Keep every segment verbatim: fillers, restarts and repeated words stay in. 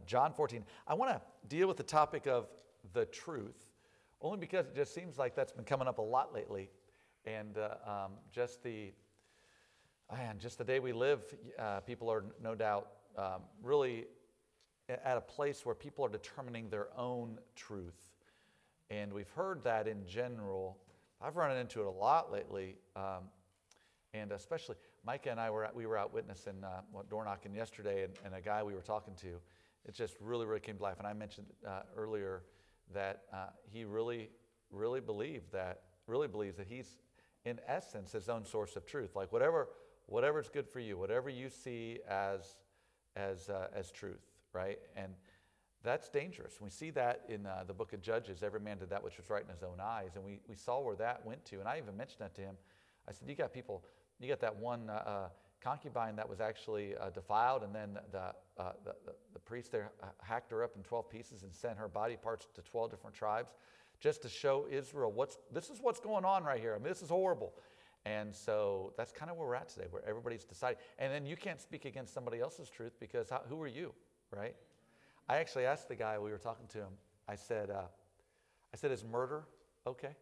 John fourteen. I want to deal with the topic of the truth, only because it just seems like that's been coming up a lot lately. And uh, um, just the, man, just the day we live, uh, people are no doubt um, really at a place where people are determining their own truth. And we've heard that in general. I've run into it a lot lately. Um, and especially, Micah and I were, at, we were out witnessing, uh, door knocking yesterday, and, and a guy we were talking to, it just really, really came to life. And I mentioned uh, earlier that uh, he really, really believed that, really believes that he's, in essence, his own source of truth. Like whatever, whatever's good for you, whatever you see as, as, uh, as truth, right? And that's dangerous. We see that in uh, the book of Judges. Every man did that which was right in his own eyes. And we, we saw where that went to. And I even mentioned that to him. I said, you got people, you got that one uh, uh, concubine that was actually uh, defiled, and then the, uh, the, the, the priest there hacked her up in twelve pieces and sent her body parts to twelve different tribes just to show Israel, what's this is what's going on right here. I mean, this is horrible. And so that's kind of where we're at today, where everybody's deciding. And then you can't speak against somebody else's truth because how, who are you, right? I actually asked the guy, we were talking to him, I said, uh, I said, is murder okay?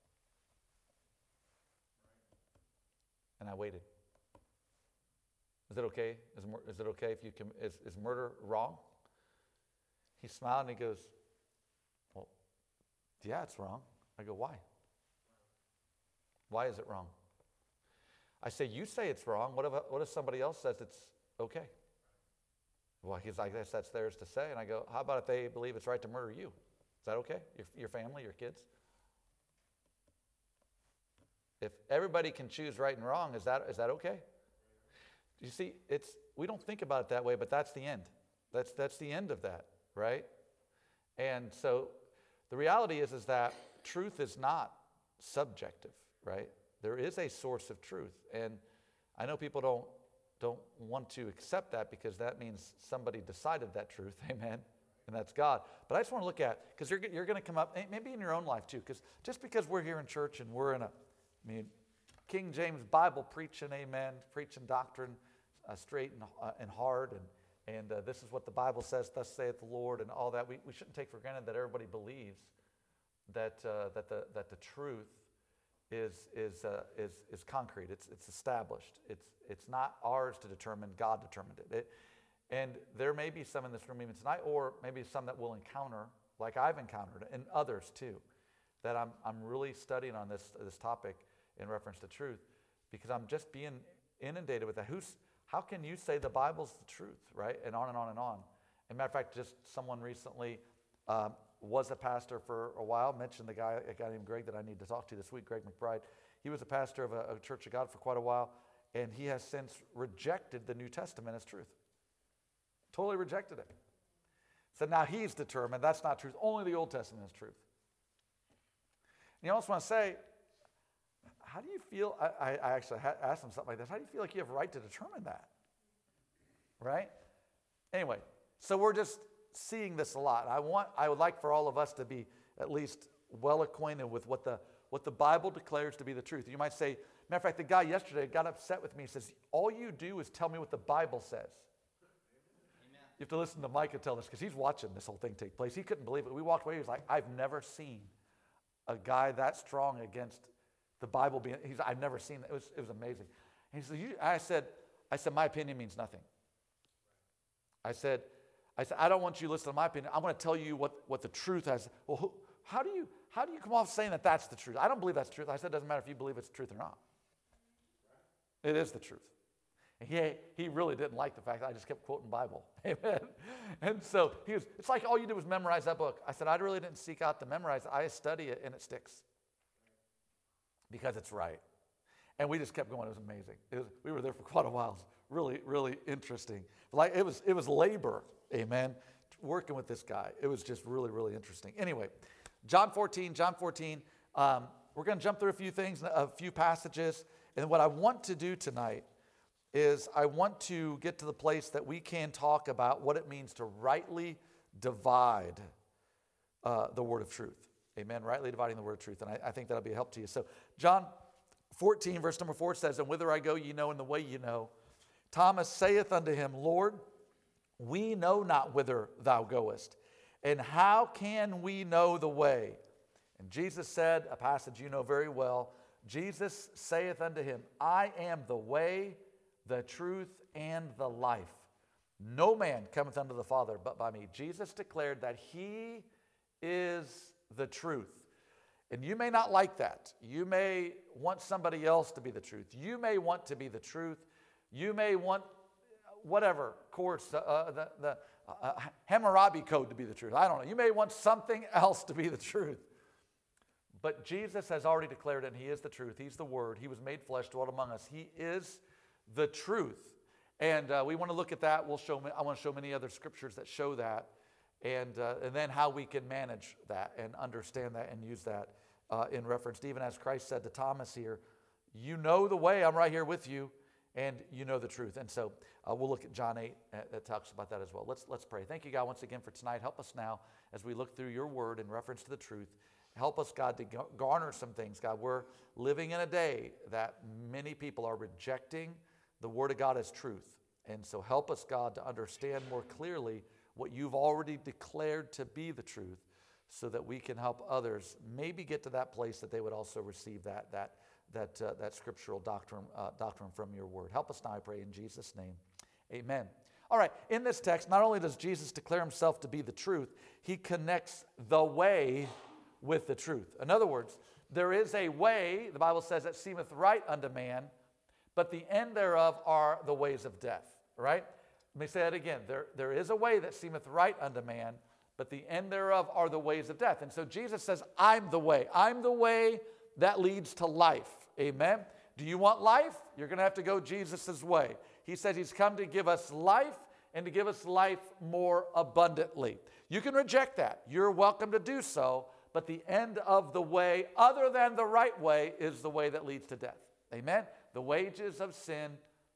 And I waited. Is it okay? Is, is it okay if you can, is, is murder wrong? He smiled and he goes, well, yeah, it's wrong. I go, why? Why is it wrong? I say, you say it's wrong. What if, what if somebody else says it's okay? Well, he's like, I guess that's theirs to say. And I go, how about if they believe it's right to murder you? Is that okay? Your, your family, your kids? If everybody can choose right and wrong, is that is that okay? You see, it's we don't think about it that way, but that's the end. That's that's the end of that, right? And so the reality is, is that truth is not subjective, right? There is a source of truth. And I know people don't don't want to accept that because that means somebody decided that truth, amen? And that's God. But I just want to look at, because you're, you're going to come up, maybe in your own life too, because just because we're here in church and we're in a, I mean, King James Bible preaching, amen, preaching doctrine uh, straight and, uh, and hard, and, and uh, this is what the Bible says, thus saith the Lord, and all that. We, we shouldn't take for granted that everybody believes that, uh, that, the, that the truth is, is, uh, is, is concrete. It's, it's established. It's, it's not ours to determine. God determined it. it. And there may be some in this room even tonight, or maybe some that we'll encounter, like I've encountered, and others too, that I'm, I'm really studying on this, this topic in reference to truth, because I'm just being inundated with that. Who's, how can you say the Bible's the truth, right? And on and on and on. As a matter of fact, just someone recently um, was a pastor for a while, mentioned the guy, a guy named Greg that I need to talk to this week, Greg McBride. He was a pastor of a, a Church of God for quite a while, and he has since rejected the New Testament as truth. Totally rejected it. So now he's determined that's not truth. Only the Old Testament is truth. And you also want to say, how do you feel? I, I actually asked him something like this. How do you feel like you have a right to determine that? Right? Anyway, so we're just seeing this a lot. I want, I would like for all of us to be at least well acquainted with what the what the Bible declares to be the truth. You might say, matter of fact, the guy yesterday got upset with me. He says, all you do is tell me what the Bible says. Amen. You have to listen to Micah tell this because he's watching this whole thing take place. He couldn't believe it. We walked away. He was like, I've never seen a guy that strong against the Bible being, he's, I've never seen that. It was, it was amazing. And he said, you, I said, I said, my opinion means nothing. I said, I said, I don't want you to listen to my opinion. I want to tell you what, what the truth is. Well, who, how do you how do you come off saying that that's the truth? I don't believe that's the truth. I said, it doesn't matter if you believe it's the truth or not. It is the truth. And he, he really didn't like the fact that I just kept quoting Bible. Amen. And so he was, it's like all you did was memorize that book. I said, I really didn't seek out to memorize it. I study it and it sticks. Because it's right. And we just kept going. It was amazing. It was, we were there for quite a while. It was really, really interesting. Like it was, it was labor, amen, working with this guy. It was just really, really interesting. Anyway, John fourteen, John fourteen. Um, we're going to jump through a few things, a few passages. And what I want to do tonight is I want to get to the place that we can talk about what it means to rightly divide uh, the word of truth. Amen. Rightly dividing the word of truth. And I, I think that'll be a help to you. So John fourteen, verse number four says, and whither I go, ye know, and the way ye know. Thomas saith unto him, Lord, We know not whither thou goest, and how can we know the way? And Jesus said, a passage you know very well, Jesus saith unto him, I am the way, the truth, and the life. No man cometh unto the Father but by me. Jesus declared that he is the truth. And you may not like that. You may want somebody else to be the truth. You may want to be the truth. You may want whatever course, uh, the, the uh, Hammurabi code to be the truth. I don't know. You may want something else to be the truth. But Jesus has already declared it, and he is the truth. He's the Word. He was made flesh, dwelt among us. He is the truth. And uh, we want to look at that. We'll show. I want to show many other scriptures that show that, and uh, and then how we can manage that and understand that and use that uh, in reference to, even as Christ said to Thomas here, you know the way. I'm right here with you, and you know the truth. And so uh, we'll look at John eight uh, that talks about that as well. Let's let's pray. Thank you, God, once again for tonight. Help us now as we look through your Word in reference to the truth. Help us, God, to garner some things. God, we're living in a day that many people are rejecting the Word of God as truth. And so help us, God, to understand more clearly what you've already declared to be the truth, so that we can help others maybe get to that place that they would also receive that, that, that, uh, that scriptural doctrine, uh, doctrine from your Word. Help us now, I pray, in Jesus' name. Amen. All right, in this text, not only does Jesus declare himself to be the truth, he connects the way with the truth. In other words, there is a way, the Bible says, that seemeth right unto man, but the end thereof are the ways of death, right? Let me say that again. There, there is a way that seemeth right unto man, but the end thereof are the ways of death. And so Jesus says, I'm the way. I'm the way that leads to life. Amen? Do you want life? You're going to have to go Jesus' way. He says he's come to give us life and to give us life more abundantly. You can reject that. You're welcome to do so. But the end of the way, other than the right way, is the way that leads to death. Amen? The wages of sin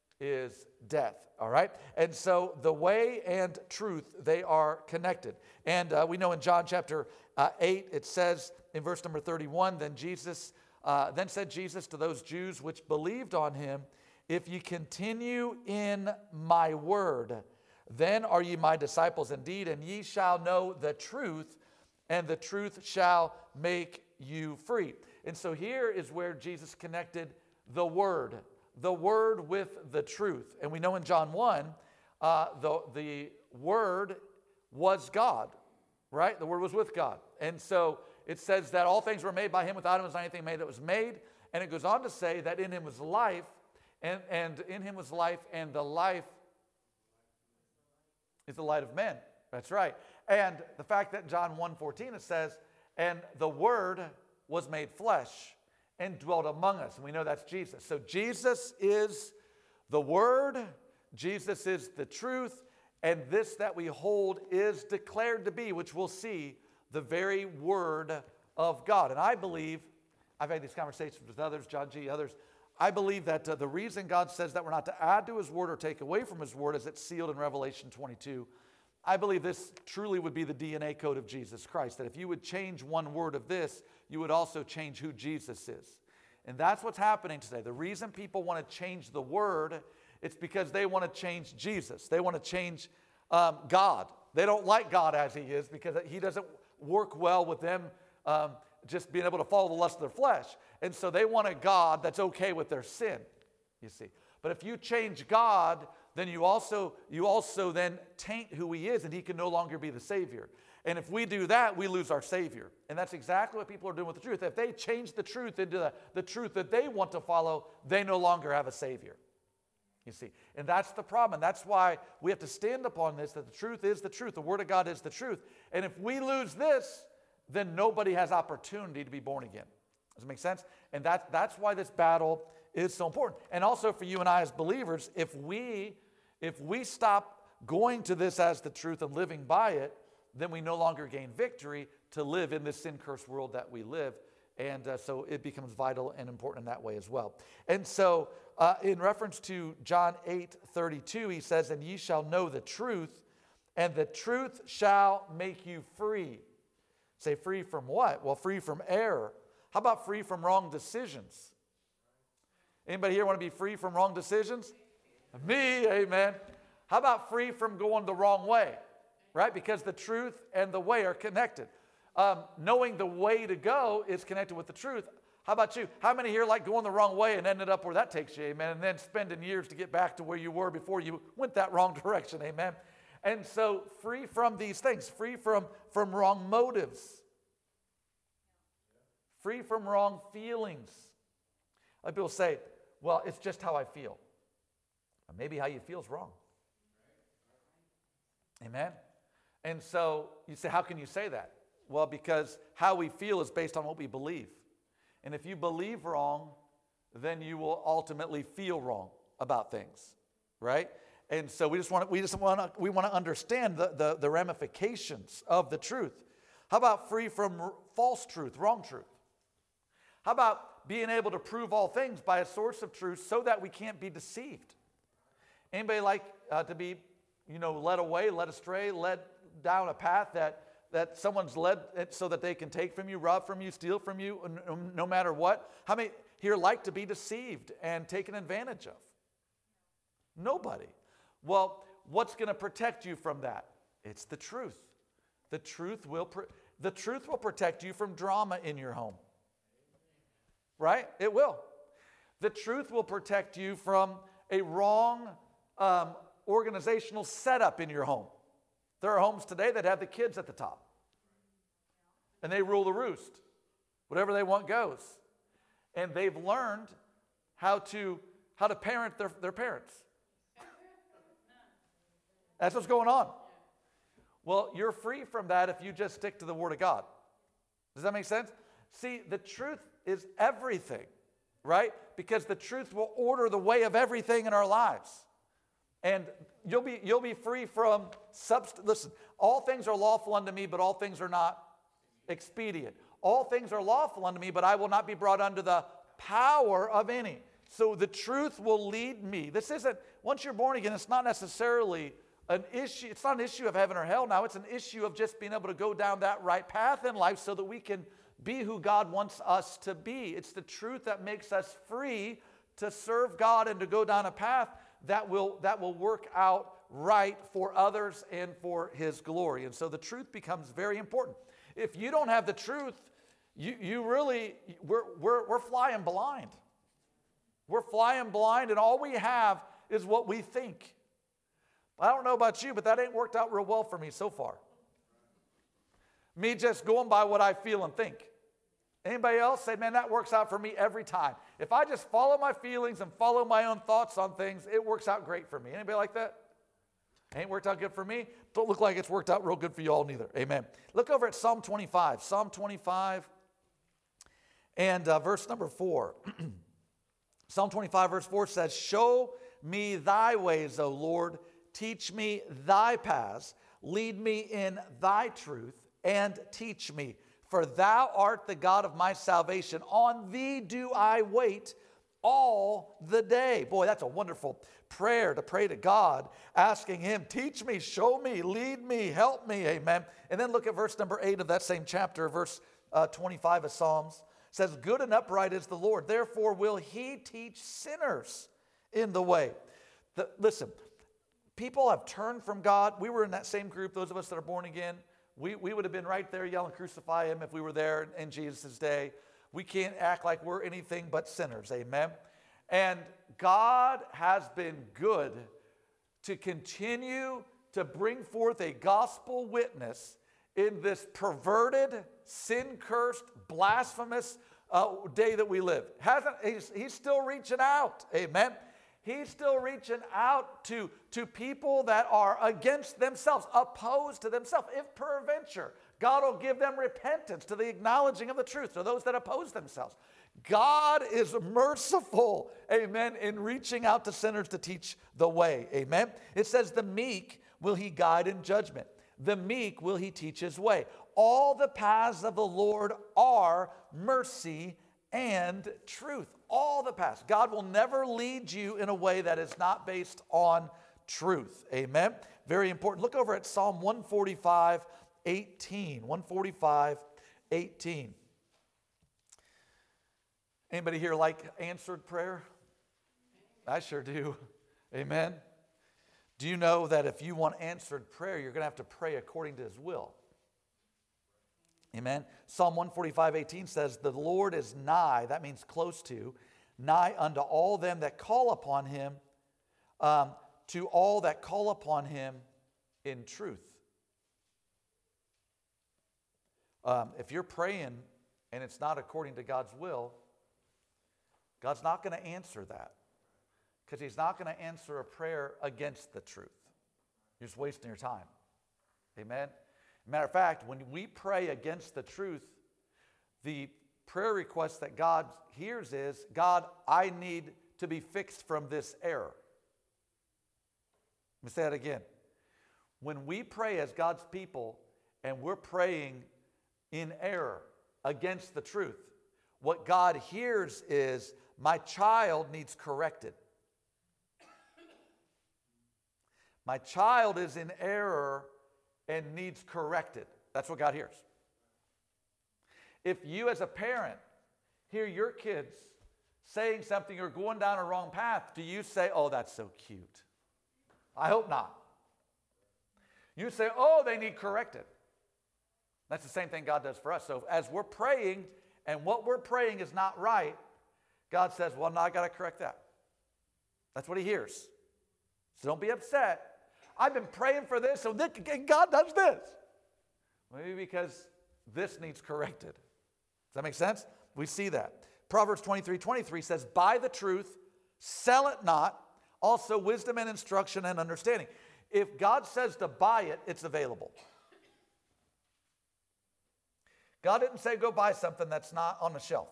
is death. All right? And so the way and truth, they are connected. And uh, we know in John chapter uh, eight, it says in verse number thirty-one, then Jesus, uh, then said Jesus to those Jews which believed on him, if ye continue in my word, then are ye my disciples indeed, and ye shall know the truth, and the truth shall make you free. And so here is where Jesus connected the Word, the Word with the truth. And we know in John one, uh, the, the Word was God, right? The Word was with God. And so it says that all things were made by him. Without him was not anything made that was made. And it goes on to say that in him was life, and, and in him was life, and the life is the light of men. That's right. And the fact that in John one fourteen it says, and the Word was made flesh and dwelt among us. And we know that's Jesus. So Jesus is the Word. Jesus is the truth. And this that we hold is declared to be, which we'll see, the very Word of God. And I believe, I've had these conversations with others, John G., others, I believe that uh, the reason God says that we're not to add to his Word or take away from his Word, as it's sealed in Revelation twenty-two, I believe this truly would be the D N A code of Jesus Christ, that if you would change one word of this, you would also change who Jesus is. And that's what's happening today. The reason people want to change the word, it's because they want to change Jesus. They want to change um, God. They don't like God as he is because he doesn't work well with them um, just being able to follow the lust of their flesh. And so they want a God that's okay with their sin, you see. But if you change God, then you also, you also then taint who he is, and he can no longer be the Savior. And if we do that, we lose our Savior. And that's exactly what people are doing with the truth. If they change the truth into the, the truth that they want to follow, they no longer have a Savior. You see, and that's the problem. And that's why we have to stand upon this, that the truth is the truth. The Word of God is the truth. And if we lose this, then nobody has opportunity to be born again. Does it make sense? And that, that's why this battle is so important. And also for you and I as believers, if we, if we stop going to this as the truth and living by it, then we no longer gain victory to live in this sin-cursed world that we live. And uh, so it becomes vital and important in that way as well. And so uh, in reference to John eight thirty-two, he says, and ye shall know the truth, and the truth shall make you free. Say free from what? Well, free from error. How about free from wrong decisions? Anybody here want to be free from wrong decisions? Me, amen. How about free from going the wrong way, right? Because the truth and the way are connected. Um, knowing the way to go is connected with the truth. How about you? How many here like going the wrong way and ended up where that takes you, amen, and then spending years to get back to where you were before you went that wrong direction, amen? And so free from these things, free from, from wrong motives, free from wrong feelings. Like people say, well, it's just how I feel. Maybe how you feel is wrong. Amen? And so you say, how can you say that? Well, because how we feel is based on what we believe. And if you believe wrong, then you will ultimately feel wrong about things, right? And so we just want to, we just want to, we want to understand the, the, the ramifications of the truth. How about free from r- false truth, wrong truth? How about being able to prove all things by a source of truth so that we can't be deceived? Anybody like uh, to be, you know, led away, led astray, led down a path that that someone's led it so that they can take from you, rob from you, steal from you, no matter what? How many here like to be deceived and taken advantage of? Nobody. Well, what's going to protect you from that? It's the truth. The truth will pr- the truth will protect you from drama in your home. Right? It will. The truth will protect you from a wrong um, organizational setup in your home. There are homes today that have the kids at the top. And they rule the roost. Whatever they want goes. And they've learned how to, how to parent their, their parents. That's what's going on. Well, you're free from that if you just stick to the Word of God. Does that make sense? See, the truth is everything, right? Because the truth will order the way of everything in our lives. And you'll be, you'll be free from substance. Listen, all things are lawful unto me, but all things are not expedient. All things are lawful unto me, but I will not be brought under the power of any. So the truth will lead me. This isn't, once you're born again, it's not necessarily an issue. It's not an issue of heaven or hell now. It's an issue of just being able to go down that right path in life so that we can be who God wants us to be. It's the truth that makes us free to serve God and to go down a path that will, that will work out right for others and for His glory. And so the truth becomes very important. If you don't have the truth, you, you really, we're, we're, we're flying blind. We're flying blind, and all we have is what we think. I don't know about you, but that ain't worked out real well for me so far. Me just going by what I feel and think. Anybody else say, man, that works out for me every time. If I just follow my feelings and follow my own thoughts on things, it works out great for me. Anybody like that? Ain't worked out good for me. Don't look like it's worked out real good for you all neither. Amen. Look over at Psalm twenty-five. Psalm twenty-five and uh, verse number four. Psalm twenty-five verse four says, show me thy ways, O Lord. Teach me thy paths. Lead me in thy truth and teach me. For thou art the God of my salvation. On thee do I wait all the day. Boy, that's a wonderful prayer to pray to God, asking Him, teach me, show me, lead me, help me. Amen. And then look at verse number eight of that same chapter, verse uh, twenty-five of Psalms. It says, good and upright is the Lord. Therefore will He teach sinners in the way. The, listen, people have turned from God. We were in that same group, those of us that are born again. We, we would have been right there yelling, crucify Him, if we were there in Jesus' day. We can't act like we're anything but sinners, amen? And God has been good to continue to bring forth a gospel witness in this perverted, sin-cursed, blasphemous uh, day that we live. Hasn't, he's, he's still reaching out, amen? He's still reaching out to, to people that are against themselves, opposed to themselves. If peradventure, God will give them repentance to the acknowledging of the truth, to those that oppose themselves. God is merciful, amen, in reaching out to sinners to teach the way, amen. It says, the meek will He guide in judgment. The meek will He teach His way. All the paths of the Lord are mercy and truth. All the paths. God will never lead you in a way that is not based on truth. Amen. Very important. Look over at Psalm one forty-five, eighteen. one forty-five, eighteen. Anybody here like answered prayer? I sure do. Amen. Do you know that if you want answered prayer, you're going to have to pray according to his will? Amen. Psalm one forty-five, eighteen says, the Lord is nigh, that means close to, nigh unto all them that call upon him, um, to all that call upon him in truth. Um, if you're praying and it's not according to God's will, God's not going to answer that, because he's not going to answer a prayer against the truth. You're just wasting your time. Amen. Matter of fact, when we pray against the truth, the prayer request that God hears is, God, I need to be fixed from this error. Let me say that again. When we pray as God's people and we're praying in error against the truth, what God hears is, my child needs corrected. My child is in error and needs corrected. That's what God hears. If you as a parent hear your kids saying something or going down a wrong path, do you say, oh, that's so cute? I hope not. You say, oh, they need corrected. That's the same thing God does for us. So as we're praying and what we're praying is not right, God says, well, now I got to correct that. That's what he hears. So don't be upset. I've been praying for this, so this, God does this. Maybe because this needs corrected. Does that make sense? We see that. Proverbs twenty-three twenty-three says, buy the truth, sell it not, also wisdom and instruction and understanding. If God says to buy it, it's available. God didn't say go buy something that's not on the shelf.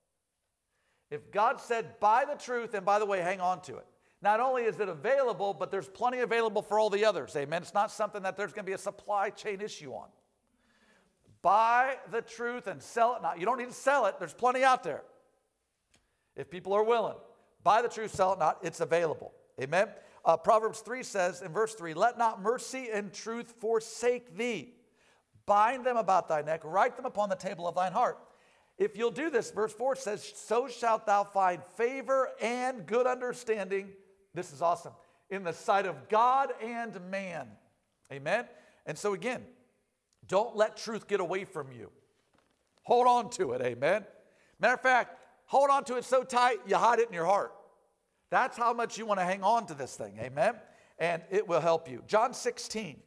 If God said buy the truth, and by the way, hang on to it. Not only is it available, but there's plenty available for all the others. Amen. It's not something that there's going to be a supply chain issue on. Buy the truth and sell it not. You don't need to sell it. There's plenty out there. If people are willing. Buy the truth, sell it not. It's available. Amen. Uh, Proverbs three says in verse three, let not mercy and truth forsake thee. Bind them about thy neck. Write them upon the table of thine heart. If you'll do this, verse four says, so shalt thou find favor and good understanding. This is awesome. In the sight of God and man. Amen. And so again, don't let truth get away from you. Hold on to it. Amen. Matter of fact, hold on to it so tight you hide it in your heart. That's how much you want to hang on to this thing. Amen. And it will help you. John sixteen.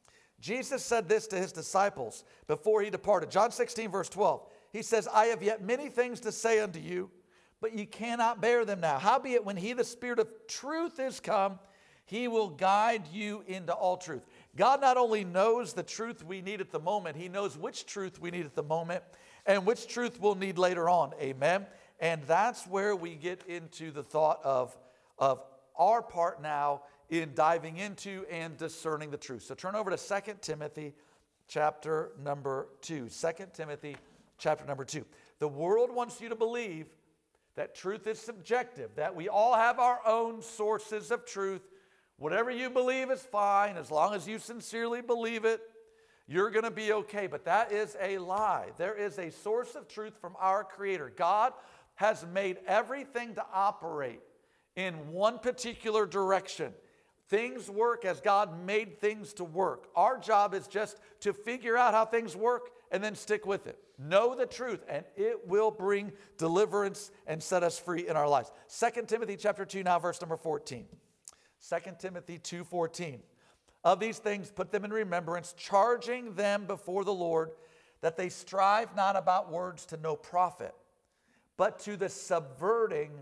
Jesus said this to his disciples before he departed. John sixteen verse twelve. He says, I have yet many things to say unto you, but ye cannot bear them now. Howbeit, when he, the Spirit of truth, is come, he will guide you into all truth. God not only knows the truth we need at the moment, he knows which truth we need at the moment and which truth we'll need later on. Amen. And that's where we get into the thought of, of our part now in diving into and discerning the truth. So turn over to Second Timothy chapter number two. Second Timothy chapter number two. The world wants you to believe that truth is subjective, that we all have our own sources of truth. Whatever you believe is fine. As long as you sincerely believe it, you're going to be okay. But that is a lie. There is a source of truth from our Creator. God has made everything to operate in one particular direction. Things work as God made things to work. Our job is just to figure out how things work and then stick with it. Know the truth, and it will bring deliverance and set us free in our lives. Second Timothy chapter two, now verse number fourteen. Second Timothy two fourteen. Of these things put them in remembrance, charging them before the Lord, that they strive not about words to no profit, but to the subverting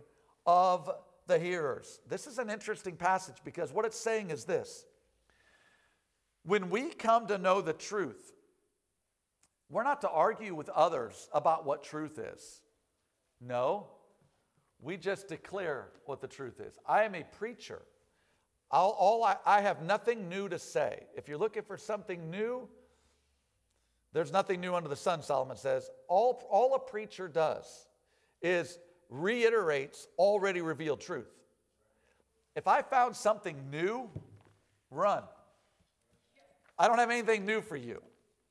of the hearers. This is an interesting passage, because what it's saying is this. When we come to know the truth, we're not to argue with others about what truth is. No, we just declare what the truth is. I am a preacher. I'll, all I, I have nothing new to say. If you're looking for something new, there's nothing new under the sun, Solomon says. All, all a preacher does is reiterates already revealed truth. If I found something new, run. I don't have anything new for you.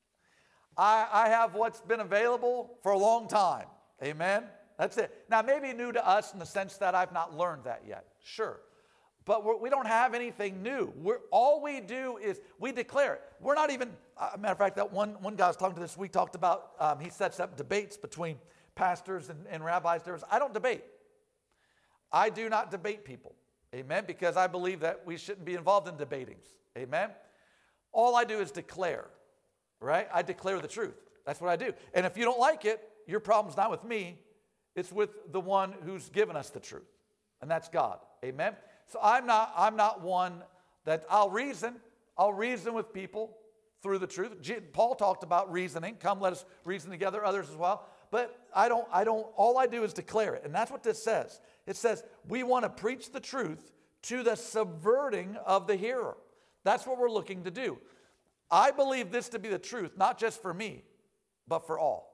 I, I have what's been available for a long time. Amen? That's it. Now, maybe new to us in the sense that I've not learned that yet. Sure. but we're, we don't have anything new. We're, all we do is we declare it. We're not even, uh, matter of fact, that one, one guy I was talking to this week talked about, um, he sets up debates between pastors and, and rabbis. There was, I don't debate. I do not debate people. Amen? Because I believe that we shouldn't be involved in debatings. Amen? All I do is declare, right? I declare the truth. That's what I do. And if you don't like it, your problem's not with me. It's with the one who's given us the truth. And that's God. Amen? So I'm not, I'm not one that I'll reason. I'll reason with people through the truth. Paul talked about reasoning. Come, let us reason together, others as well. But I don't, I don't, all I do is declare it. And that's what this says. It says we want to preach the truth to the subverting of the hearer. That's what we're looking to do. I believe this to be the truth, not just for me, but for all.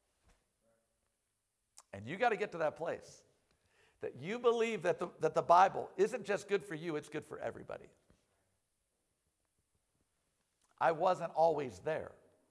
And you got to get to that place that you believe that the, that the Bible isn't just good for you, it's good for everybody. I wasn't always there.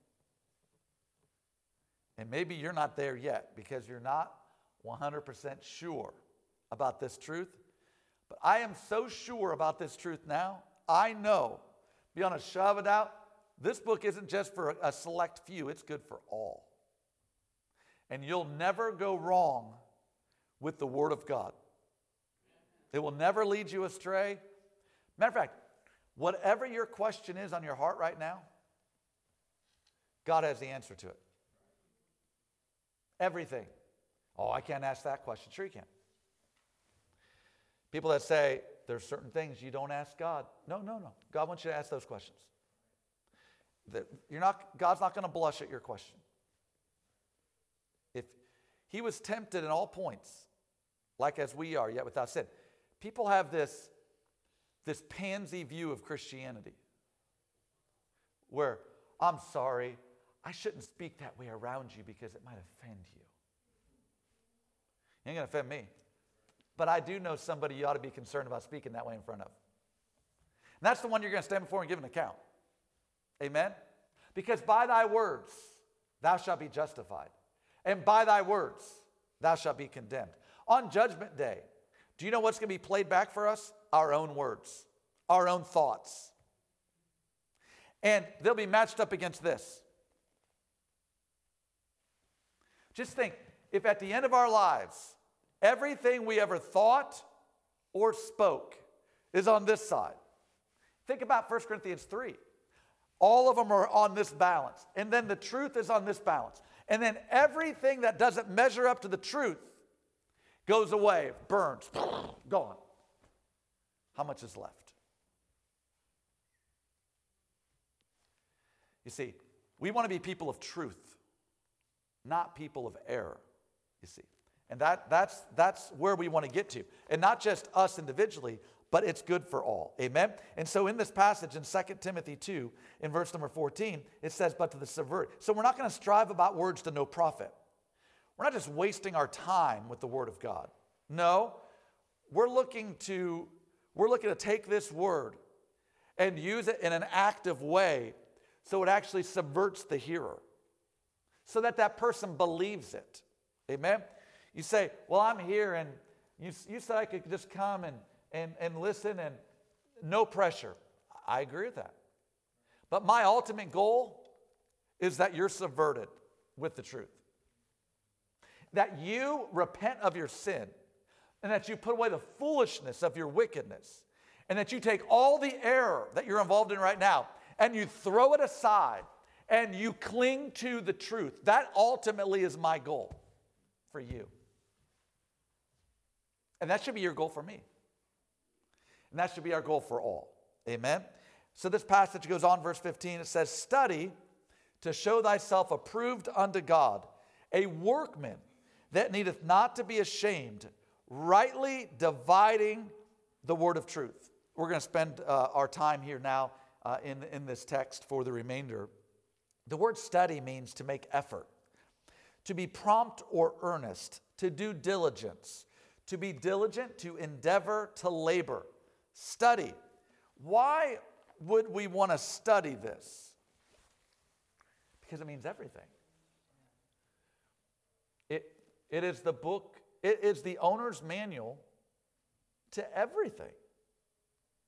And maybe you're not there yet because you're not one hundred percent sure about this truth. But I am so sure about this truth now. I know, beyond a shove it out, this book isn't just for a, a select few. It's good for all. And you'll never go wrong with the Word of God. It will never lead you astray. Matter of fact, whatever your question is on your heart right now, God has the answer to it. Everything. Oh, I can't ask that question. Sure you can. People that say there's certain things you don't ask God. No, no, no. God wants you to ask those questions. You're not, God's not going to blush at your question. If he was tempted in all points, like as we are, yet without sin. People have this, this pansy view of Christianity where, I'm sorry, I shouldn't speak that way around you because it might offend you. You ain't going to offend me. But I do know somebody you ought to be concerned about speaking that way in front of. And that's the one you're going to stand before and give an account. Amen? Because by thy words thou shalt be justified, and by thy words thou shalt be condemned. On Judgment Day, do you know what's going to be played back for us? Our own words, our own thoughts. And they'll be matched up against this. Just think, if at the end of our lives, everything we ever thought or spoke is on this side. Think about First Corinthians three. All of them are on this balance. And then the truth is on this balance. And then everything that doesn't measure up to the truth goes away, burns, gone. How much is left? You see, we want to be people of truth, not people of error, you see. And that, that's, that's where we want to get to. And not just us individually, but it's good for all. Amen? And so in this passage in Second Timothy two, in verse number fourteen, it says, but to the subvert. So we're not going to strive about words to no profit. We're not just wasting our time with the Word of God. No, we're looking to, we're looking to take this Word and use it in an active way so it actually subverts the hearer, so that that person believes it. Amen? You say, well, I'm here, and you, you said I could just come and, and, and listen, and no pressure. I agree with that. But my ultimate goal is that you're subverted with the truth. That you repent of your sin, and that you put away the foolishness of your wickedness, and that you take all the error that you're involved in right now, and you throw it aside, and you cling to the truth. That ultimately is my goal for you. And that should be your goal for me. And that should be our goal for all. Amen? So this passage goes on, verse fifteen. It says, study to show thyself approved unto God, a workman that needeth not to be ashamed, rightly dividing the word of truth. We're going to spend uh, our time here now uh, in, in this text for the remainder. The word study means to make effort, to be prompt or earnest, to do diligence, to be diligent, to endeavor, to labor. Study. Why would we want to study this? Because it means everything. It, it is the book, it is the owner's manual to everything.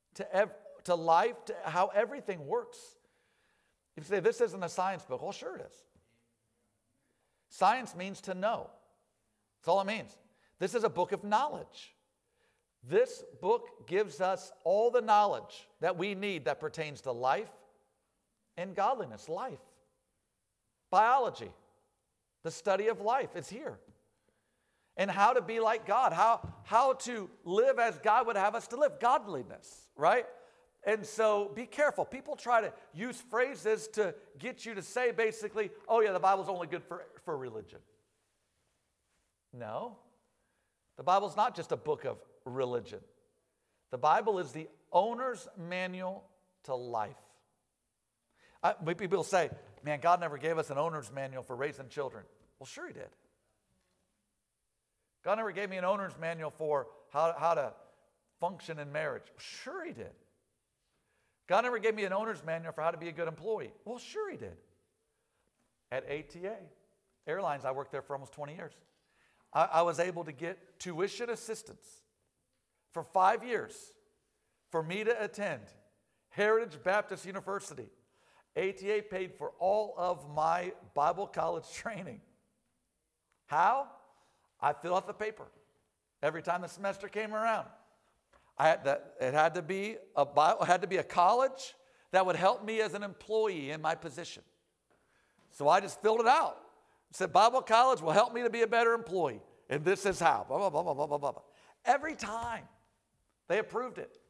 to, ev- to life, to how everything works. If you say, this isn't a science book, well, sure it is. Science means to know. That's all it means. This is a book of knowledge. This book gives us all the knowledge that we need that pertains to life and godliness. Life. Biology. The study of life is here. And how to be like God. How, how to live as God would have us to live. Godliness, right? And so be careful. People try to use phrases to get you to say basically, oh yeah, the Bible's only good for, for religion. No. The Bible's not just a book of religion. The Bible is the owner's manual to life. I, people say, man, God never gave us an owner's manual for raising children. Well, sure he did. God never gave me an owner's manual for how, how to function in marriage. Sure he did. God never gave me an owner's manual for how to be a good employee. Well, sure he did. At A T A Airlines, I worked there for almost twenty years. I, I was able to get tuition assistance for five years for me to attend Heritage Baptist University. A T A paid for all of my Bible college training. How? I fill out the paper every time the semester came around. I had that, it had to be a Bible, it had to be a college that would help me as an employee in my position. So I just filled it out. It said Bible college will help me to be a better employee, and this is how. Blah, blah, blah, blah, blah, blah, blah. Every time they approved it.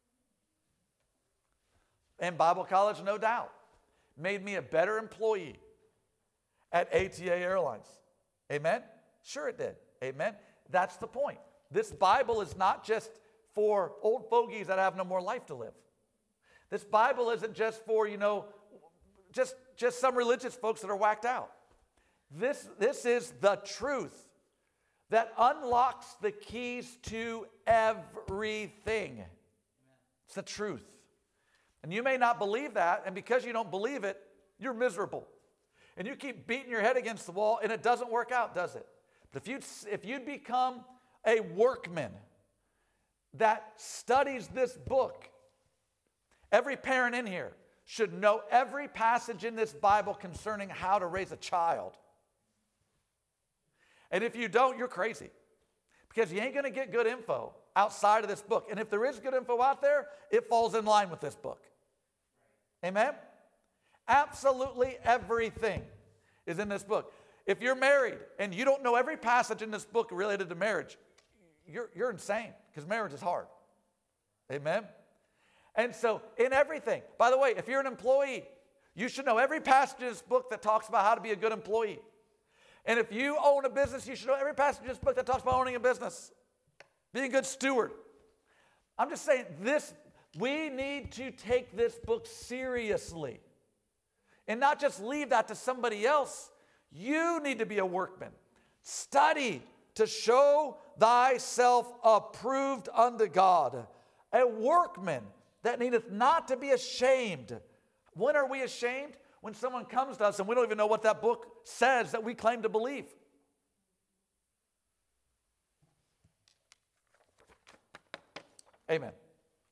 And Bible college, no doubt, made me a better employee at A T A Airlines. Amen? Sure it did. Amen? That's the point. This Bible is not just for old fogies that have no more life to live. This Bible isn't just for, you know, just, just some religious folks that are whacked out. This, this is the truth that unlocks the keys to everything. It's the truth. And you may not believe that, and because you don't believe it, you're miserable. And you keep beating your head against the wall, and it doesn't work out, does it? But if you'd, if you'd become a workman that studies this book, every parent in here should know every passage in this Bible concerning how to raise a child. And if you don't, you're crazy. Because you ain't going to get good info outside of this book. And if there is good info out there, it falls in line with this book. Amen? Absolutely everything is in this book. If you're married and you don't know every passage in this book related to marriage, you're, you're insane, because marriage is hard. Amen? And so in everything, by the way, if you're an employee, you should know every passage in this book that talks about how to be a good employee. And if you own a business, you should know every passage in this book that talks about owning a business, being a good steward. I'm just saying this, we need to take this book seriously and not just leave that to somebody else. You need to be a workman. Study to show thyself approved unto God, a workman that needeth not to be ashamed. When are we ashamed? When someone comes to us and we don't even know what that book says that we claim to believe. Amen.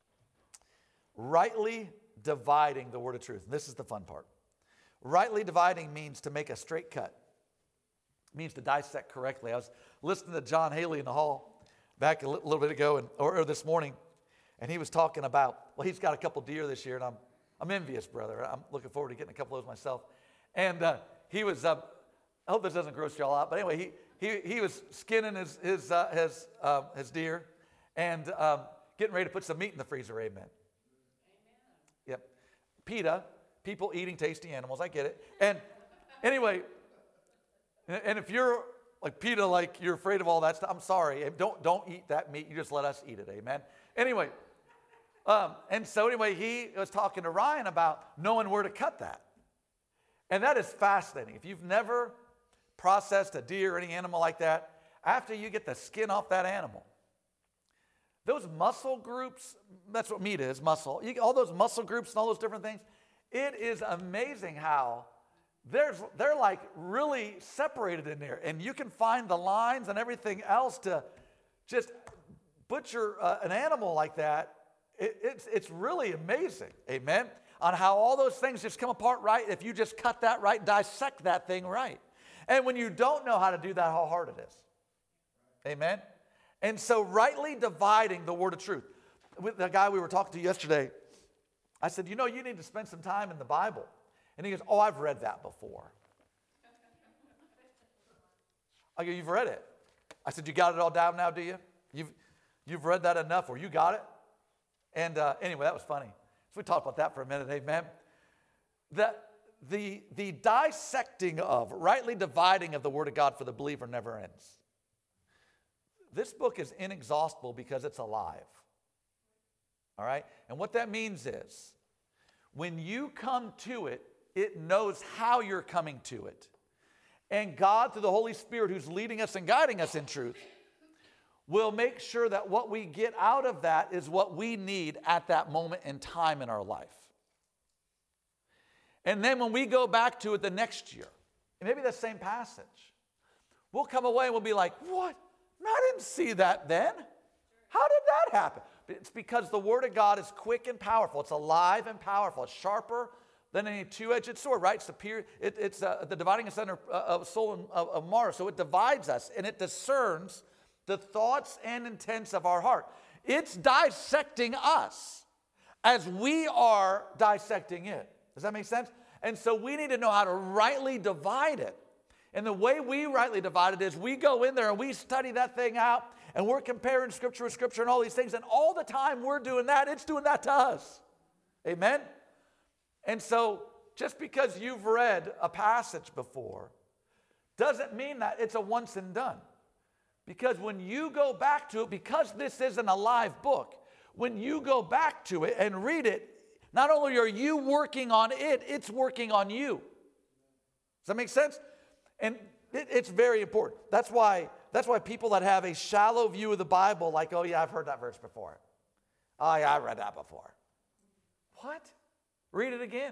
Rightly dividing the word of truth. This is the fun part. Rightly dividing means to make a straight cut. It means to dissect correctly. I was listening to John Haley in the hall back a little bit ago, and, or, or this morning, and he was talking about, well, he's got a couple deer this year, and I'm I'm envious, brother. I'm looking forward to getting a couple of those myself. And uh, he was, uh, I hope this doesn't gross y'all out, but anyway, he he he was skinning his his uh, his uh, his deer, and um, getting ready to put some meat in the freezer. Amen. Amen. Yep. PETA, people eating tasty animals. I get it. And anyway, and if you're like PETA, like you're afraid of all that stuff, I'm sorry. Don't don't eat that meat. You just let us eat it. Amen. Anyway. Um, and so anyway, he was talking to Ryan about knowing where to cut that. And that is fascinating. If you've never processed a deer or any animal like that, after you get the skin off that animal, those muscle groups, that's what meat is, muscle. You, all those muscle groups and all those different things, it is amazing how there's, they're like really separated in there. And you can find the lines and everything else to just butcher uh, an animal like that. it, it's, it's really amazing, amen, on how all those things just come apart right if you just cut that right, dissect that thing right. And when you don't know how to do that, how hard it is. Amen? And so rightly dividing the word of truth. With the guy we were talking to yesterday, I said, you know, you need to spend some time in the Bible. And he goes, oh, I've read that before. I go, you've read it? I said, you got it all down now, do you? You've, you've read that enough where you got it? And uh, anyway, that was funny. So we talked about that for a minute, amen? The, the, the dissecting of, rightly dividing of the Word of God for the believer never ends. This book is inexhaustible because it's alive. All right? And what that means is, when you come to it, it knows how you're coming to it. And God, through the Holy Spirit, who's leading us and guiding us in truth, will make sure that what we get out of that is what we need at that moment in time in our life. And then when we go back to it the next year, maybe the same passage, we'll come away and we'll be like, what? I didn't see that then. How did that happen? It's because the Word of God is quick and powerful. It's alive and powerful. It's sharper than any two-edged sword, right? It's the, peer, it, it's, uh, the dividing asunder of soul and of, of marrow. So it divides us, and it discerns the thoughts and intents of our heart. It's dissecting us as we are dissecting it. Does that make sense? And so we need to know how to rightly divide it. And the way we rightly divide it is we go in there and we study that thing out, and we're comparing Scripture with Scripture and all these things, and all the time we're doing that, it's doing that to us. Amen? And so just because you've read a passage before doesn't mean that it's a once and done. Because when you go back to it, because this isn't a live book, when you go back to it and read it, not only are you working on it, it's working on you. Does that make sense? And it, it's very important. That's why, that's why people that have a shallow view of the Bible, like, oh yeah, I've heard that verse before. Oh yeah, I read that before. What? Read it again.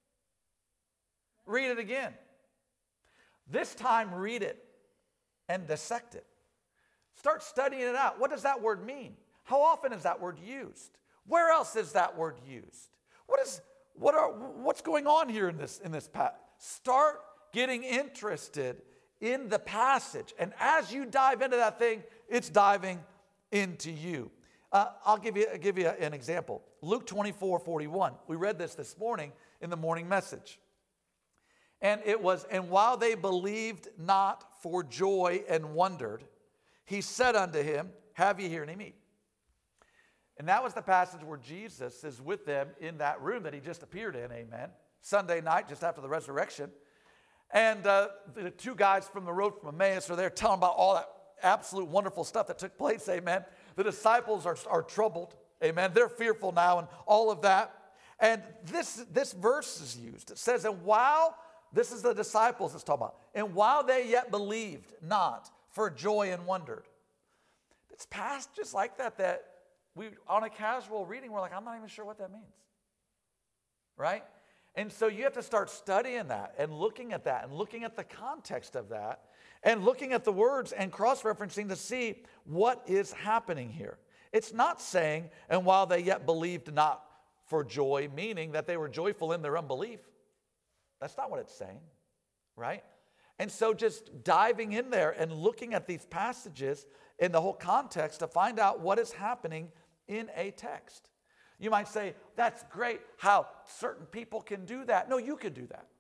Read it again. This time, read it and dissect it. Start studying it out. What does that word mean? How often is that word used? Where else is that word used? What is, what are, what's going on here in this, in this passage? Start getting interested in the passage. And as you dive into that thing, it's diving into you. Uh, I'll give you, I'll give you an example. Luke twenty-four forty-one. We read this this morning in the morning message. And it was, and while they believed not for joy and wondered, he said unto him, have ye here any meat? And that was the passage where Jesus is with them in that room that he just appeared in, amen. Sunday night, just after the resurrection. And uh, the two guys from the road from Emmaus are there telling about all that absolute wonderful stuff that took place, amen. The disciples are, are troubled, amen. They're fearful now and all of that. And this, this verse is used. It says, and while, this is the disciples it's talking about, and while they yet believed not for joy and wondered. It's passages like that that we, on a casual reading, we're like, I'm not even sure what that means. Right? And so you have to start studying that and looking at that and looking at the context of that and looking at the words and cross-referencing to see what is happening here. It's not saying, and while they yet believed not for joy, meaning that they were joyful in their unbelief. That's not what it's saying, right? And so just diving in there and looking at these passages in the whole context to find out what is happening in a text. You might say, that's great how certain people can do that. No, you can do that.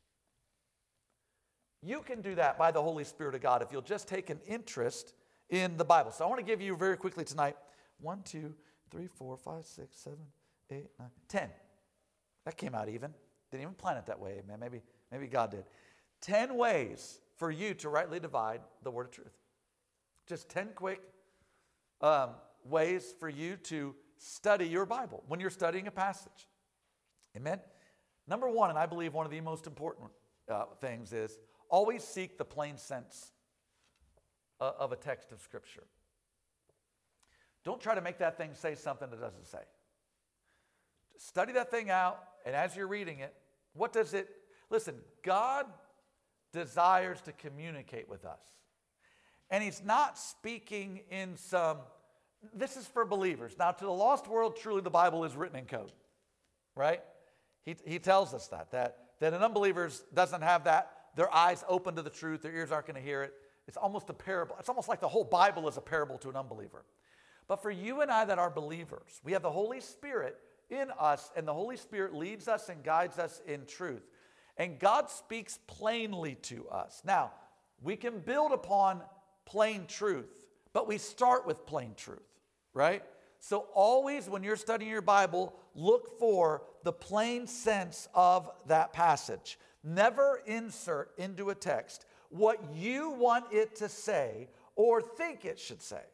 You can do that by the Holy Spirit of God if you'll just take an interest in the Bible. So I want to give you very quickly tonight, one, two, three, four, five, six, seven, eight, nine, ten. That came out even. Didn't even plan it that way, man. Maybe, maybe God did. Ten ways for you to rightly divide the word of truth. Just ten quick um, ways for you to study your Bible when you're studying a passage. Amen? Number one, and I believe one of the most important uh, things is always seek the plain sense uh, of a text of Scripture. Don't try to make that thing say something it doesn't say. Just study that thing out, and as you're reading it, what does it... Listen, God desires to communicate with us. And he's not speaking in some This is for believers. Now, to the lost world, truly the Bible is written in code, right? He, he tells us that, that, that an unbeliever doesn't have that, their eyes open to the truth, their ears aren't going to hear it. It's almost a parable. It's almost like the whole Bible is a parable to an unbeliever. But for you and I that are believers, we have the Holy Spirit in us, and the Holy Spirit leads us and guides us in truth. And God speaks plainly to us. Now, we can build upon plain truth, but we start with plain truth, right? So always when you're studying your Bible, look for the plain sense of that passage. Never insert into a text what you want it to say or think it should say.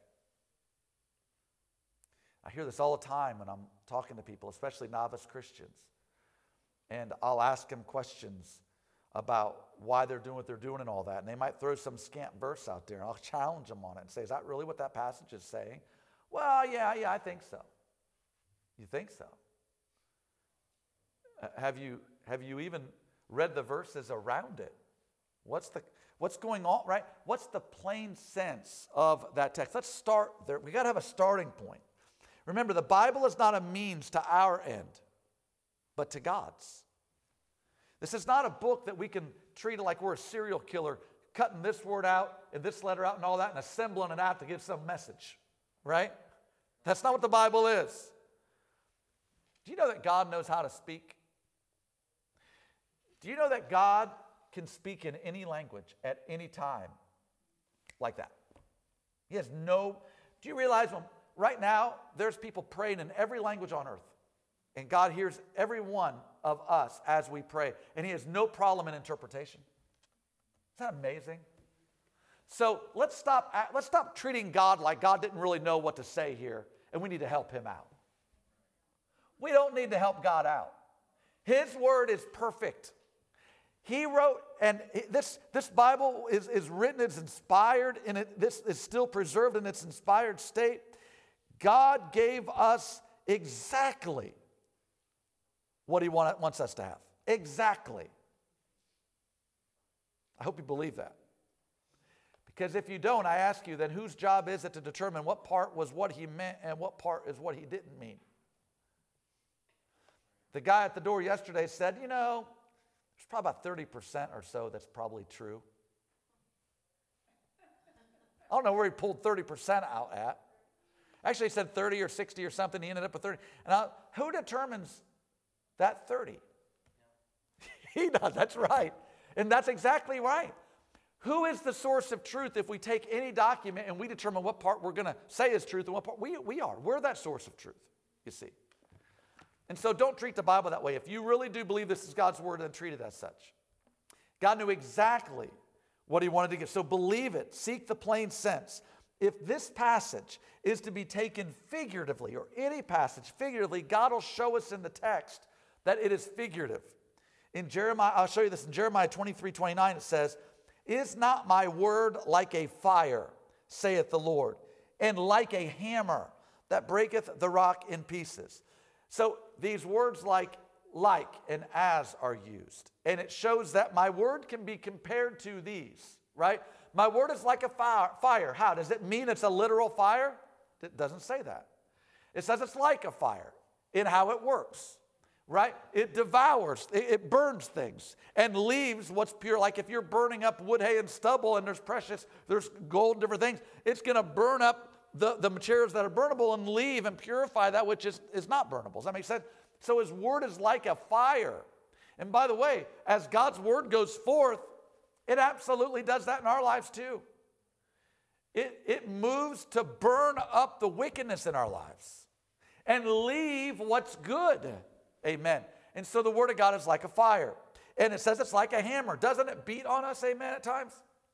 I hear this all the time when I'm talking to people, especially novice Christians. And I'll ask them questions about why they're doing what they're doing and all that. And they might throw some scant verse out there, and I'll challenge them on it and say, is that really what that passage is saying? Well, yeah, yeah, I think so. You think so? Uh, have you, have you even read the verses around it? What's the what's going on, right? What's the plain sense of that text? Let's start there. We got to have a starting point. Remember, the Bible is not a means to our end, but to God's. This is not a book that we can treat like we're a serial killer, cutting this word out and this letter out and all that and assembling it out to give some message, right? That's not what the Bible is. Do you know that God knows how to speak? Do you know that God can speak in any language at any time like that? He has no, do you realize when, right now there's people praying in every language on earth, and God hears every one of us as we pray, and he has no problem in interpretation. Isn't that amazing? So let's stop, let's stop treating God like God didn't really know what to say here, and we need to help him out. We don't need to help God out. His word is perfect. He wrote, and this, this Bible is, is written, it's inspired, and it, this is still preserved in its inspired state. God gave us exactly what he want, wants us to have. Exactly. I hope you believe that. Because if you don't, I ask you, then whose job is it to determine what part was what he meant and what part is what he didn't mean? The guy at the door yesterday said, you know, there's probably about thirty percent or so that's probably true. I don't know where he pulled thirty percent out at. Actually, he said thirty or sixty or something. He ended up with thirty. And I, who determines that thirty? He does. That's right. And that's exactly right. Who is the source of truth if we take any document and we determine what part we're going to say is truth and what part we, we are? We're that source of truth, you see. And so don't treat the Bible that way. If you really do believe this is God's word, then treat it as such. God knew exactly what he wanted to give. So believe it. Seek the plain sense. If this passage is to be taken figuratively, or any passage figuratively, God will show us in the text that it is figurative. In Jeremiah, I'll show you this in Jeremiah twenty-three, twenty-nine, it says, is not my word like a fire, saith the Lord, and like a hammer that breaketh the rock in pieces? So these words like, like, and as are used. And it shows that my word can be compared to these, right? My word is like a fire. fire. How? Does it mean it's a literal fire? It doesn't say that. It says it's like a fire in how it works, right? It devours, it, it burns things and leaves what's pure. Like if you're burning up wood, hay, and stubble and there's precious, there's gold and different things, it's going to burn up the, the materials that are burnable and leave and purify that which is, is not burnable. Does that make sense? So his word is like a fire. And by the way, as God's word goes forth, it absolutely does that in our lives too. It, it moves to burn up the wickedness in our lives and leave what's good. Amen. And so the word of God is like a fire. And it says it's like a hammer. Doesn't it beat on us, amen, at times?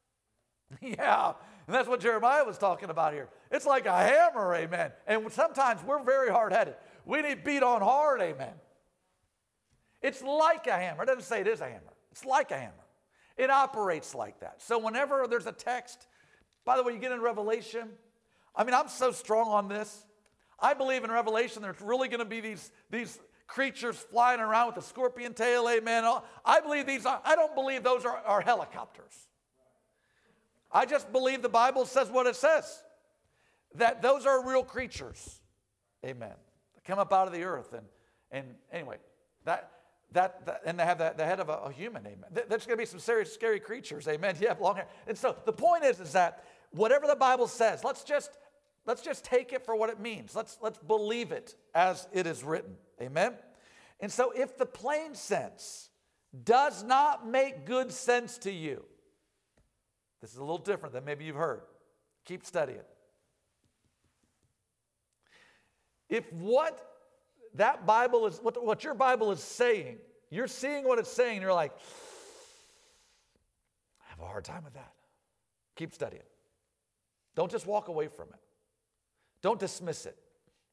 Yeah. And that's what Jeremiah was talking about here. It's like a hammer, amen. And sometimes we're very hard-headed. We need beat on hard, amen. It's like a hammer. It doesn't say it is a hammer. It's like a hammer. It operates like that. So whenever there's a text, by the way, you get in Revelation, I mean, I'm so strong on this. I believe in Revelation there's really going to be these, these creatures flying around with a scorpion tail, amen. I believe these are, I don't believe those are, are helicopters. I just believe the Bible says what it says. that those are real creatures. Amen. They come up out of the earth. And, and anyway, that, that, that and they have that, the head of a, a human. Amen. There's going to be some serious, scary creatures. Amen. You have long hair. And so the point is, is that whatever the Bible says, let's just, let's just take it for what it means. Let's, let's believe it as it is written. Amen. And so if the plain sense does not make good sense to you, this is a little different than maybe you've heard. Keep studying. If what that Bible is, what, what your Bible is saying, you're seeing what it's saying, you're like, I have a hard time with that. Keep studying. Don't just walk away from it. Don't dismiss it.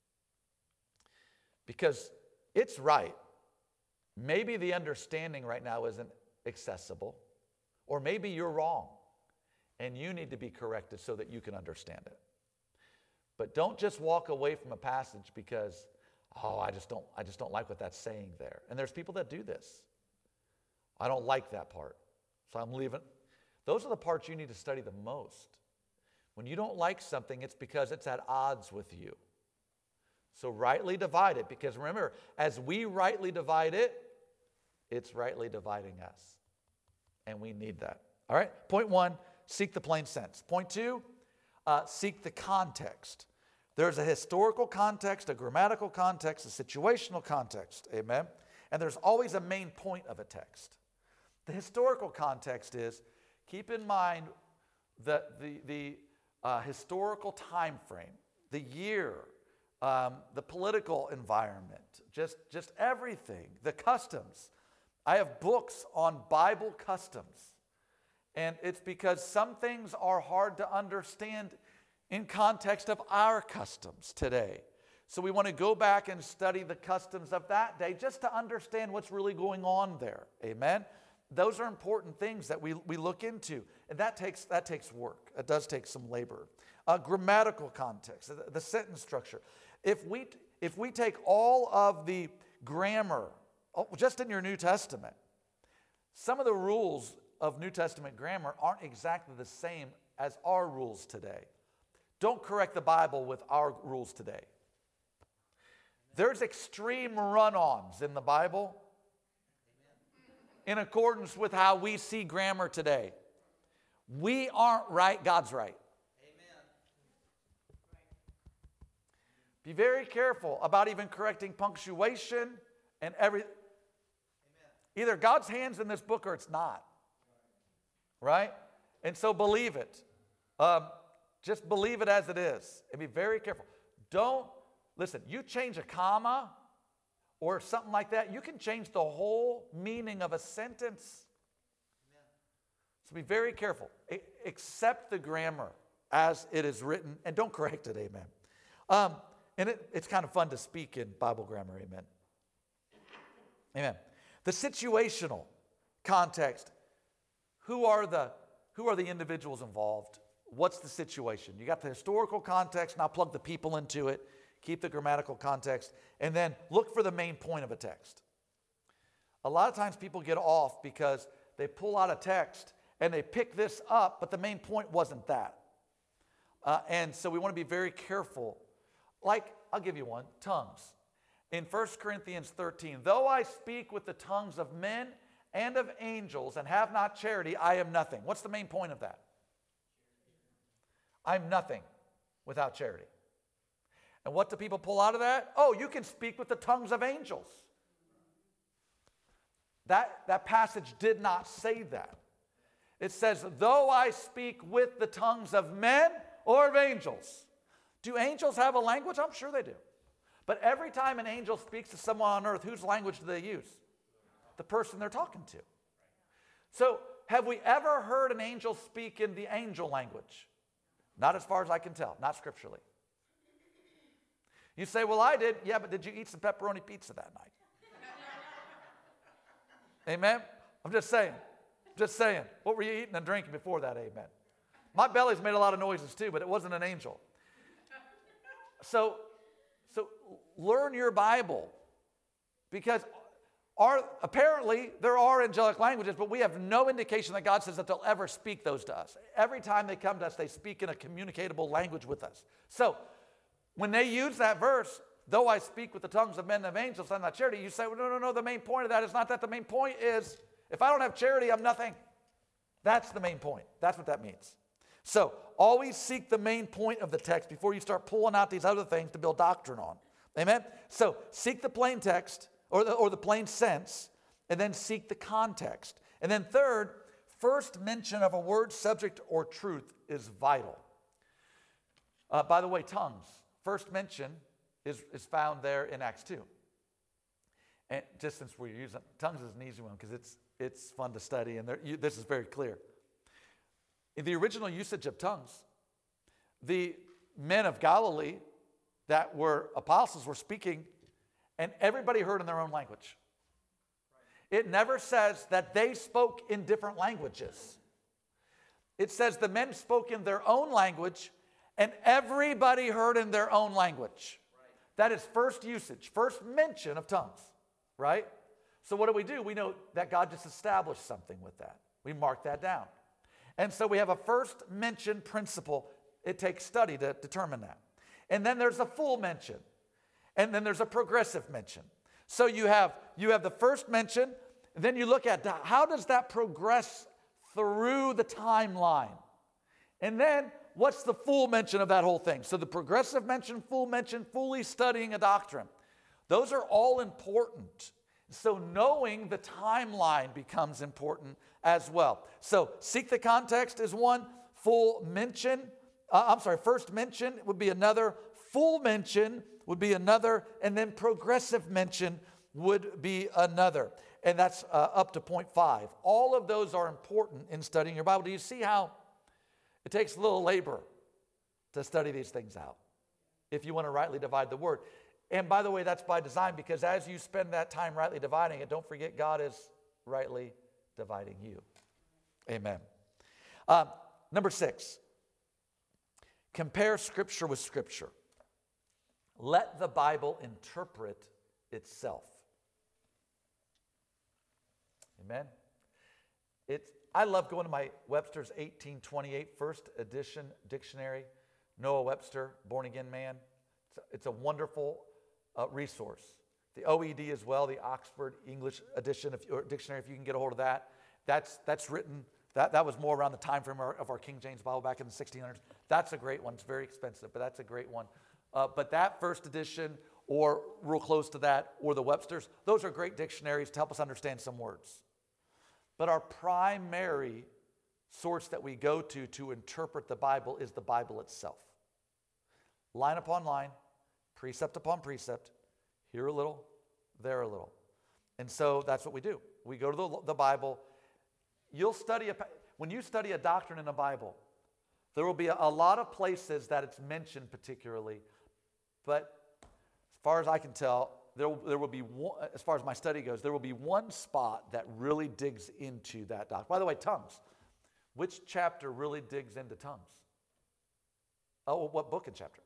Because it's right. Maybe the understanding right now isn't accessible, or maybe you're wrong. And you need to be corrected so that you can understand it. But don't just walk away from a passage because, oh, I just don't, I just don't like what that's saying there. And there's people that do this. I don't like that part, so I'm leaving. Those are the parts you need to study the most. When you don't like something, it's because it's at odds with you. So rightly divide it, because remember, as we rightly divide it, it's rightly dividing us. And we need that. All right, point one. Seek the plain sense. Point two, uh, seek the context. There's a historical context, a grammatical context, a situational context. Amen? And there's always a main point of a text. The historical context is, keep in mind the, the, the uh, historical time frame, the year, um, the political environment, just, just everything, the customs. I have books on Bible customs. And it's because some things are hard to understand in context of our customs today. So we want to go back and study the customs of that day just to understand what's really going on there. Amen? Those are important things that we, we look into. And that takes, that takes work. It does take some labor. Uh, grammatical context, the, the sentence structure. If we, if we take all of the grammar, just in your New Testament, some of the rules of New Testament grammar aren't exactly the same as our rules today. Don't correct the Bible with our rules today. There's extreme run-ons in the Bible in accordance with how we see grammar today. We aren't right, God's right. Be very careful about even correcting punctuation and every. Either God's hand's in this book or it's not. Right? And so believe it. Um, just believe it as it is. And be very careful. Don't, listen, you change a comma or something like that, you can change the whole meaning of a sentence. So be very careful. A- accept the grammar as it is written and don't correct it. Amen. Um, and it, it's kind of fun to speak in Bible grammar. Amen. Amen. The situational context. Who are the, who are the individuals involved? What's the situation? You got the historical context, now plug the people into it, keep the grammatical context, and then look for the main point of a text. A lot of times people get off because they pull out a text and they pick this up, but the main point wasn't that. Uh, and so we want to be very careful. Like, I'll give you one, tongues. In First Corinthians thirteen, though I speak with the tongues of men and of angels and have not charity, I am nothing. What's the main point of that? I'm nothing without charity. And what do people pull out of that? Oh, you can speak with the tongues of angels. That, that passage did not say that. It says, though I speak with the tongues of men or of angels. Do angels have a language? I'm sure they do. But every time an angel speaks to someone on earth, whose language do they use? The person they're talking to. So, have we ever heard an angel speak in the angel language? Not as far as I can tell, not scripturally. You say, well, I did. Yeah, but did you eat some pepperoni pizza that night? Amen? I'm just saying. Just saying. What were you eating and drinking before that? Amen. My belly's made a lot of noises too, but it wasn't an angel. So, so learn your Bible, because are, apparently there are angelic languages, but we have no indication that God says that they'll ever speak those to us. Every time they come to us, they speak in a communicatable language with us. So when they use that verse, though I speak with the tongues of men and of angels and not charity, you say, well, no, no, no, the main point of that is not that. The main point is, if I don't have charity, I'm nothing. That's the main point. That's what that means. So always seek the main point of the text before you start pulling out these other things to build doctrine on. Amen? So seek the plain text or the, or the plain sense, and then seek the context. And then third, first mention of a word, subject, or truth is vital. Uh, by the way, tongues. First mention is, is found there in Acts two. And just since we're using tongues is an easy one because it's it's fun to study, and there, you, this is very clear. In the original usage of tongues, the men of Galilee that were apostles were speaking, and everybody heard in their own language. It never says that they spoke in different languages. It says the men spoke in their own language, and everybody heard in their own language. That is first usage, first mention of tongues, right? So what do we do? We know that God just established something with that. We mark that down. And so we have a first mention principle. It takes study to determine that. And then there's a full mention. And then there's a progressive mention. So you have, you have the first mention, and then you look at how does that progress through the timeline? And then what's the full mention of that whole thing? So the progressive mention, full mention, fully studying a doctrine. Those are all important. So knowing the timeline becomes important as well. So seek the context is one. Full mention, uh, I'm sorry, first mention would be another. Full mention would be another. And then progressive mention would be another. And that's uh, up to point five. All of those are important in studying your Bible. Do you see how it takes a little labor to study these things out if you want to rightly divide the word? And by the way, that's by design, because as you spend that time rightly dividing it, don't forget God is rightly dividing you. Amen. Uh, number six, compare Scripture with Scripture. Let the Bible interpret itself. Amen. It's, I love going to my Webster's eighteen twenty-eight first edition dictionary. Noah Webster, born again man. It's a, it's a wonderful Uh, resource. The O E D as well, the Oxford English edition if, or dictionary, if you can get a hold of that. That's that's written, that, that was more around the time frame of our, of our King James Bible back in the sixteen hundreds. That's a great one. It's very expensive, but that's a great one. Uh, but that first edition, or real close to that, or the Webster's, those are great dictionaries to help us understand some words. But our primary source that we go to to interpret the Bible is the Bible itself. Line upon line, precept upon precept, here a little, there a little. And so that's what we do. We go to the, the Bible. You'll study, a, when you study a doctrine in the Bible, there will be a, a lot of places that it's mentioned particularly. But as far as I can tell, there will, there will be one, as far as my study goes, there will be one spot that really digs into that doctrine. By the way, tongues. Which chapter really digs into tongues? Oh, what book and chapter?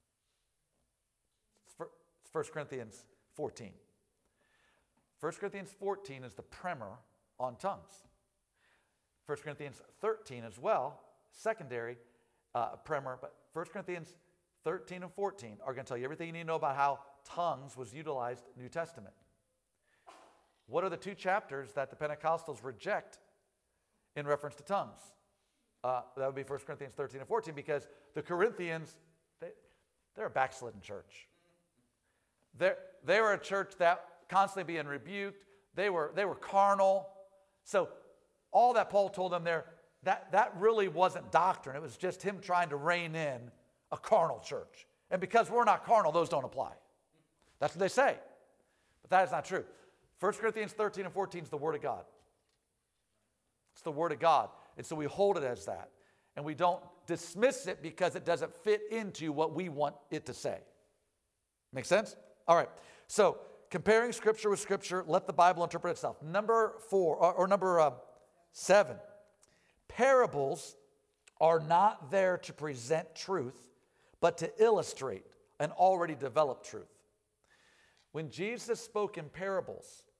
First Corinthians fourteen. First Corinthians fourteen is the primer on tongues. First Corinthians thirteen as well, secondary uh, primer, but First Corinthians thirteen and fourteen are going to tell you everything you need to know about how tongues was utilized in the New Testament. What are the two chapters that the Pentecostals reject in reference to tongues? Uh, that would be First Corinthians thirteen and fourteen, because the Corinthians, they, they're a backslidden church. They're, they were a church that constantly being rebuked. They were, they were carnal. So all that Paul told them there, that, that really wasn't doctrine. It was just him trying to rein in a carnal church. And because we're not carnal, those don't apply. That's what they say. But that is not true. First Corinthians thirteen and fourteen is the Word of God. It's the Word of God. And so we hold it as that. And we don't dismiss it because it doesn't fit into what we want it to say. Make sense? All right, so comparing Scripture with Scripture, let the Bible interpret itself. Number four, or, or number uh, seven, parables are not there to present truth, but to illustrate an already developed truth. When Jesus spoke in parables,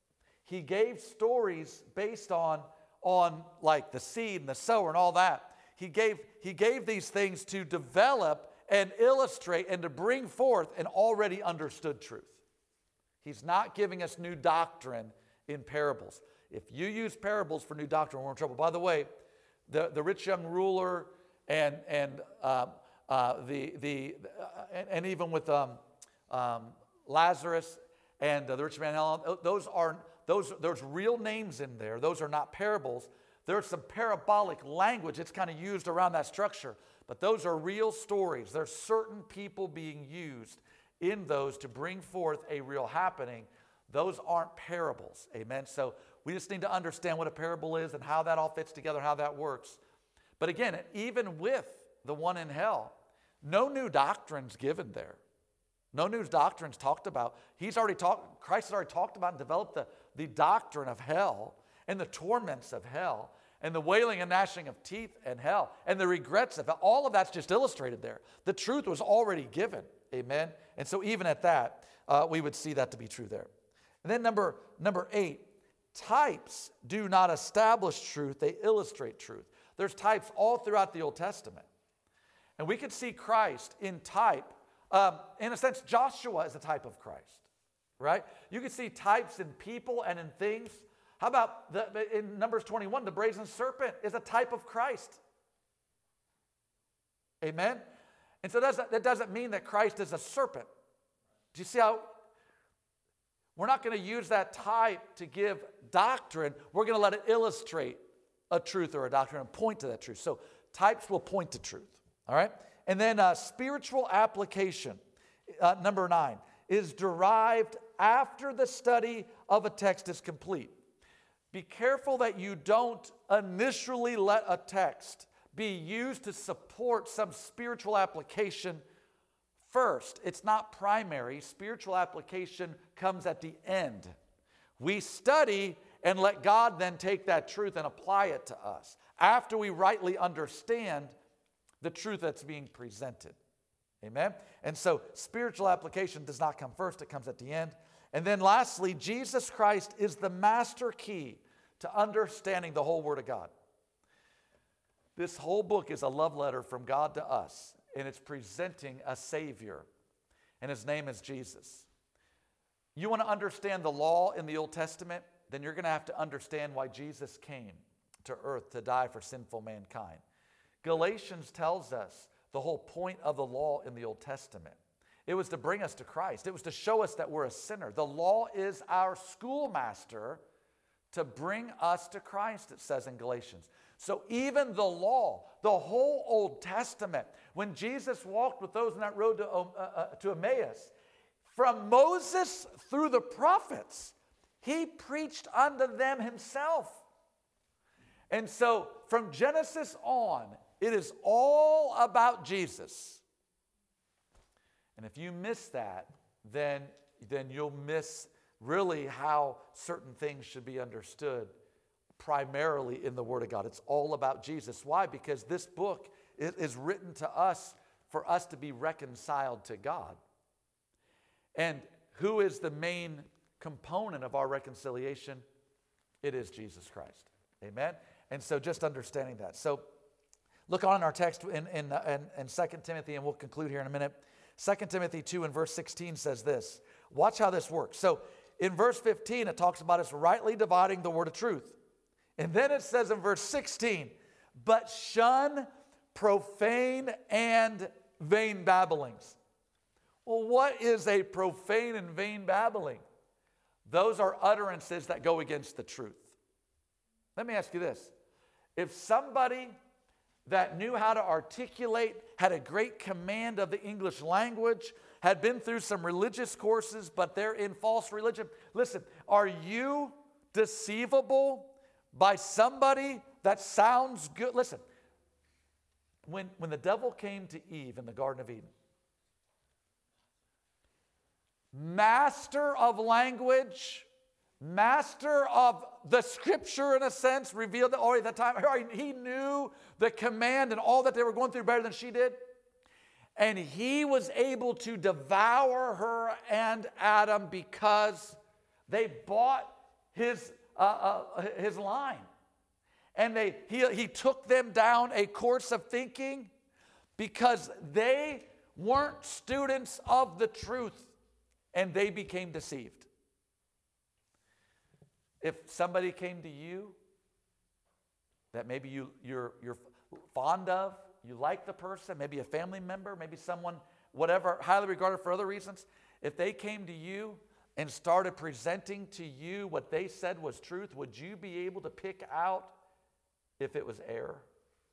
He gave stories based on, on like the seed and the sower and all that. He gave, he gave these things to develop and illustrate and to bring forth an already understood truth. He's not giving us new doctrine in parables. If you use parables for new doctrine, we're in trouble. By the way, the, the rich young ruler and, and, uh, uh, the, the, uh, and, and even with um, um, Lazarus and uh, the rich man in hell, those are those there's real names in there. Those are not parables. There's some parabolic language. It's kind of used around that structure. But those are real stories. There's certain people being used in those to bring forth a real happening. Those aren't parables. Amen. So we just need to understand what a parable is and how that all fits together, how that works. But again, even with the one in hell, no new doctrine's given there. No new doctrine's talked about. He's already talked, Christ has already talked about and developed the, the doctrine of hell and the torments of hell and the wailing and gnashing of teeth and hell and the regrets of hell. All of that's just illustrated there. The truth was already given. Amen. And so even at that, uh, we would see that to be true there. And then number, number eight, types do not establish truth, they illustrate truth. There's types all throughout the Old Testament. And we could see Christ in type. Um, in a sense, Joshua is a type of Christ, right? You can see types in people and in things. How about the, in Numbers twenty-one, the brazen serpent is a type of Christ. Amen? And so that's, that doesn't mean that Christ is a serpent. Do you see how? We're not going to use that type to give doctrine. We're going to let it illustrate a truth or a doctrine and point to that truth. So types will point to truth. All right? And then uh, spiritual application, uh, number nine, is derived after the study of a text is complete. Be careful that you don't initially let a text be used to support some spiritual application first. It's not primary. Spiritual application comes at the end. We study and let God then take that truth and apply it to us after we rightly understand the truth that's being presented. Amen? And so spiritual application does not come first, it comes at the end. And then lastly, Jesus Christ is the master key to understanding the whole Word of God. This whole book is a love letter from God to us, and it's presenting a Savior, and His name is Jesus. You want to understand the law in the Old Testament? Then you're going to have to understand why Jesus came to earth to die for sinful mankind. Galatians tells us the whole point of the law in the Old Testament. It was to bring us to Christ. It was to show us that we're a sinner. The law is our schoolmaster to bring us to Christ, it says in Galatians. So even the law, the whole Old Testament, when Jesus walked with those on that road to, uh, uh, to Emmaus, from Moses through the prophets, He preached unto them Himself. And so from Genesis on, it is all about Jesus. And if you miss that, then, then you'll miss really how certain things should be understood primarily in the Word of God. It's all about Jesus. Why? Because this book is written to us for us to be reconciled to God. And who is the main component of our reconciliation? It is Jesus Christ. Amen? And so just understanding that. So look on our text in, in, in, in Second Timothy, and we'll conclude here in a minute. Second Timothy two and verse sixteen says this. Watch how this works. So in verse fifteen, it talks about us rightly dividing the word of truth. And then it says in verse sixteen, but shun profane and vain babblings. Well, what is a profane and vain babbling? Those are utterances that go against the truth. Let me ask you this. If somebody that knew how to articulate, had a great command of the English language, had been through some religious courses, but they're in false religion. Listen, are you deceivable by somebody that sounds good? Listen, when, when the devil came to Eve in the Garden of Eden, master of language, master of the scripture in a sense, revealed already at that time. He knew the command and all that they were going through better than she did. And he was able to devour her and Adam because they bought his, uh, uh, his line. And they, he, he took them down a course of thinking because they weren't students of the truth, and they became deceived. If somebody came to you that maybe you, you're, you're fond of, you like the person, maybe a family member, maybe someone, whatever, highly regarded for other reasons, if they came to you and started presenting to you what they said was truth, would you be able to pick out if it was error?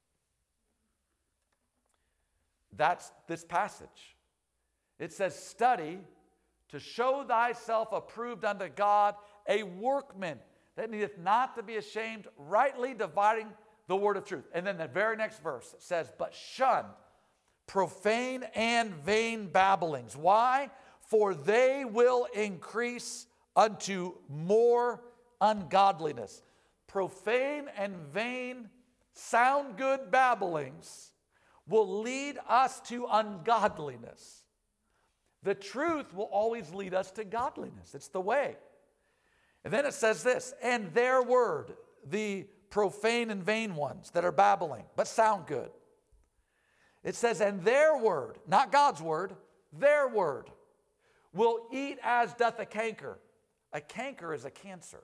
That's this passage. It says, study to show thyself approved unto God, a workman that needeth not to be ashamed, rightly dividing the word of truth. And then the very next verse says, but shun profane and vain babblings. Why? For they will increase unto more ungodliness. Profane and vain, sound good babblings will lead us to ungodliness. The truth will always lead us to godliness. It's the way. And then it says this, and their word, the profane and vain ones that are babbling, but sound good. It says, and their word, not God's word, their word will eat as doth a canker. A canker is a cancer.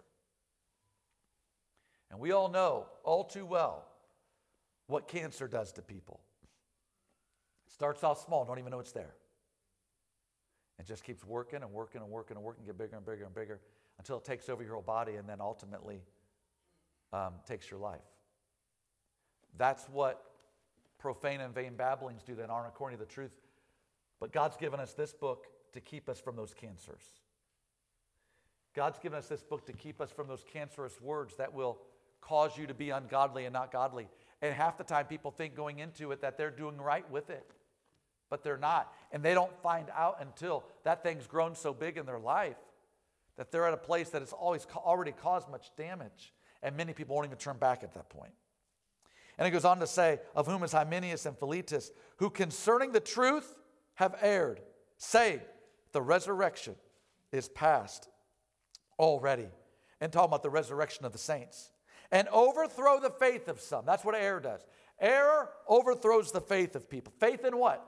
And we all know all too well what cancer does to people. It starts off small, don't even know it's there. It just keeps working and working and working and working, get bigger and bigger and bigger until it takes over your whole body and then ultimately um, takes your life. That's what profane and vain babblings do that aren't according to the truth. But God's given us this book to keep us from those cancers. God's given us this book to keep us from those cancerous words that will cause you to be ungodly and not godly. And half the time people think going into it that they're doing right with it. But they're not. And they don't find out until that thing's grown so big in their life that they're at a place that it's always already caused much damage. And many people won't even turn back at that point. And it goes on to say, of whom is Hymenaeus and Philetus, who concerning the truth have erred, saying the resurrection is past already. And talking about the resurrection of the saints. And overthrow the faith of some. That's what error does. Error overthrows the faith of people. Faith in what?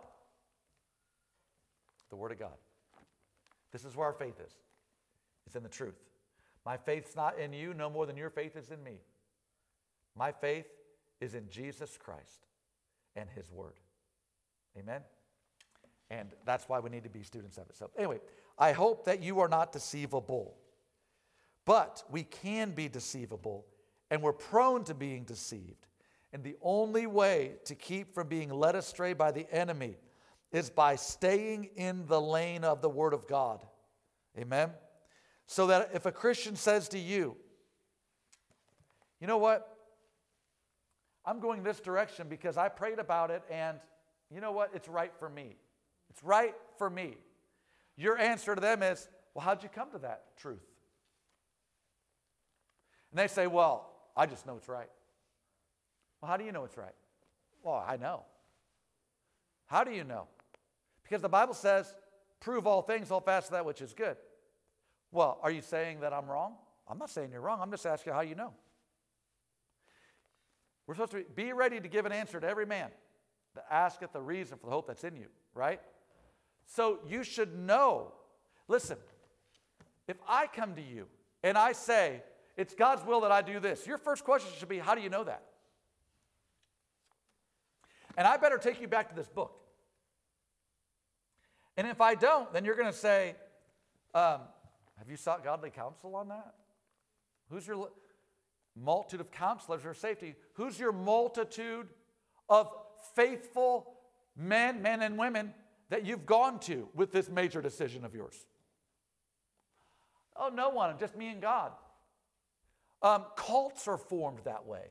The Word of God. This is where our faith is. It's in the truth. My faith's not in you no more than your faith is in me. My faith is in Jesus Christ and His Word. Amen? And that's why we need to be students of it. So anyway, I hope that you are not deceivable. But we can be deceivable, and we're prone to being deceived. And the only way to keep from being led astray by the enemy is by staying in the lane of the Word of God. Amen? So that if a Christian says to you, you know what? I'm going this direction because I prayed about it and you know what? It's right for me. It's right for me. Your answer to them is, well, how'd you come to that truth? And they say, well, I just know it's right. Well, how do you know it's right? Well, I know. How do you know? Because the Bible says, prove all things, hold fast to that which is good. Well, are you saying that I'm wrong? I'm not saying you're wrong. I'm just asking how you know. We're supposed to be, be ready to give an answer to every man that asketh the reason for the hope that's in you, right? So you should know. Listen, if I come to you and I say, it's God's will that I do this, your first question should be, how do you know that? And I better take you back to this book. And if I don't, then you're going to say, um, have you sought godly counsel on that? Who's your multitude of counselors or safety? Who's your multitude of faithful men, men and women that you've gone to with this major decision of yours? Oh, no one, just me and God. Um, cults are formed that way.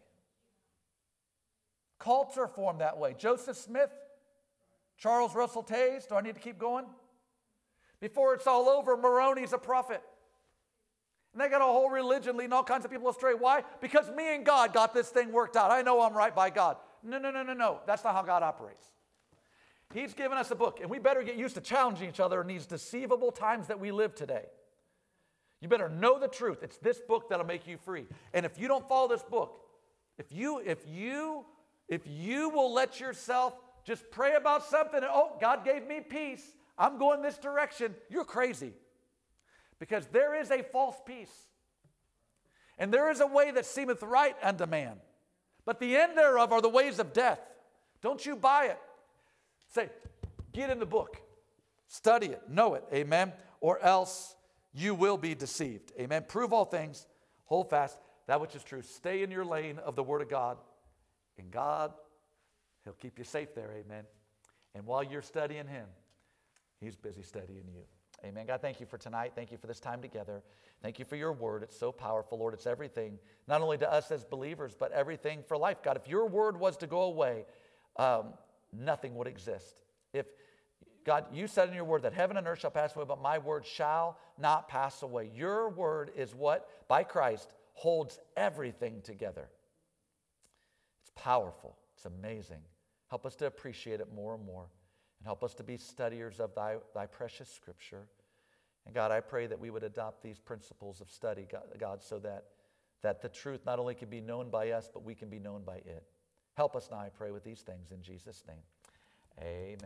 Cults are formed that way. Joseph Smith, Charles Russell Taze, do I need to keep going? Before it's all over, Moroni's a prophet. And they got a whole religion leading all kinds of people astray. Why? Because me and God got this thing worked out. I know I'm right by God. No, no, no, no, no. That's not how God operates. He's given us a book, and we better get used to challenging each other in these deceivable times that we live today. You better know the truth. It's this book that'll make you free. And if you don't follow this book, if you, if you, if you will let yourself just pray about something and, oh, God gave me peace, I'm going this direction, you're crazy. Because there is a false peace. And there is a way that seemeth right unto man, but the end thereof are the ways of death. Don't you buy it. Say, get in the book. Study it. Know it. Amen. Or else you will be deceived. Amen. Prove all things. Hold fast that which is true. Stay in your lane of the Word of God. And God, He'll keep you safe there. Amen. And while you're studying Him, He's busy studying you. Amen. God, thank you for tonight. Thank you for this time together. Thank you for your word. It's so powerful, Lord. It's everything, not only to us as believers, but everything for life. God, if your word was to go away, um, nothing would exist. If, God, you said in your word that heaven and earth shall pass away, but my word shall not pass away. Your word is what, by Christ, holds everything together. It's powerful. It's amazing. Help us to appreciate it more and more. And help us to be studiers of thy, thy precious scripture. And God, I pray that we would adopt these principles of study, God, God, so that, that the truth not only can be known by us, but we can be known by it. Help us now, I pray, with these things in Jesus' name. Amen.